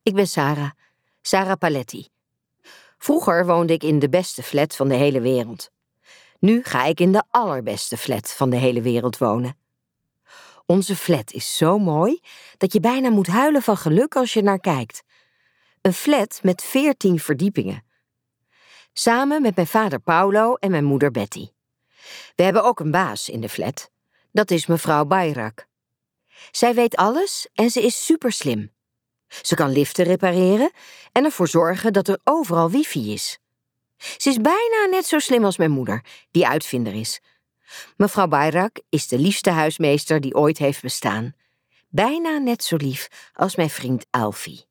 Ik ben Sarah. Sarah Paletti. Vroeger woonde ik in de beste flat van de hele wereld. Nu ga ik in de allerbeste flat van de hele wereld wonen. Onze flat is zo mooi dat je bijna moet huilen van geluk als je naar kijkt. Een flat met 14 verdiepingen. Samen met mijn vader Paulo en mijn moeder Betty. We hebben ook een baas in de flat. Dat is mevrouw Bayrak. Zij weet alles en ze is superslim. Ze kan liften repareren en ervoor zorgen dat er overal wifi is. Ze is bijna net zo slim als mijn moeder, die uitvinder is. Mevrouw Bayrak is de liefste huismeester die ooit heeft bestaan. Bijna net zo lief als mijn vriend Alfie.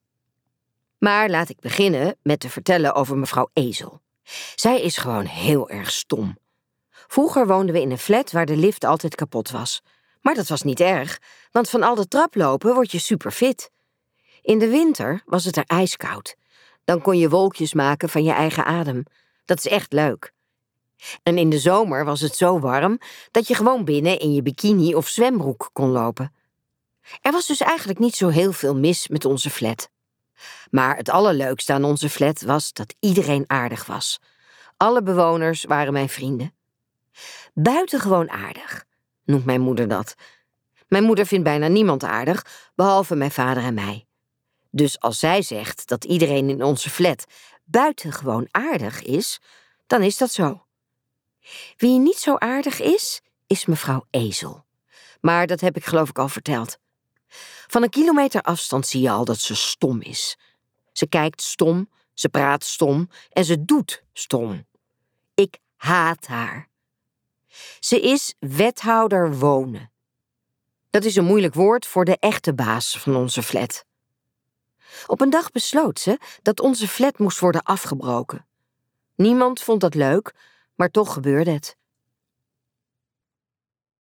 Maar laat ik beginnen met te vertellen over mevrouw Ezel. Zij is gewoon heel erg stom. Vroeger woonden we in een flat waar de lift altijd kapot was. Maar dat was niet erg, want van al de traplopen word je superfit. In de winter was het er ijskoud. Dan kon je wolkjes maken van je eigen adem. Dat is echt leuk. En in de zomer was het zo warm dat je gewoon binnen in je bikini of zwembroek kon lopen. Er was dus eigenlijk niet zo heel veel mis met onze flat. Maar het allerleukste aan onze flat was dat iedereen aardig was. Alle bewoners waren mijn vrienden. Buitengewoon aardig, noemt mijn moeder dat. Mijn moeder vindt bijna niemand aardig, behalve mijn vader en mij. Dus als zij zegt dat iedereen in onze flat buitengewoon aardig is, dan is dat zo. Wie niet zo aardig is mevrouw Ezel. Maar dat heb ik geloof ik al verteld. Van een kilometer afstand zie je al dat ze stom is. Ze kijkt stom, ze praat stom en ze doet stom. Ik haat haar. Ze is wethouder wonen. Dat is een moeilijk woord voor de echte baas van onze flat. Op een dag besloot ze dat onze flat moest worden afgebroken. Niemand vond dat leuk, maar toch gebeurde het.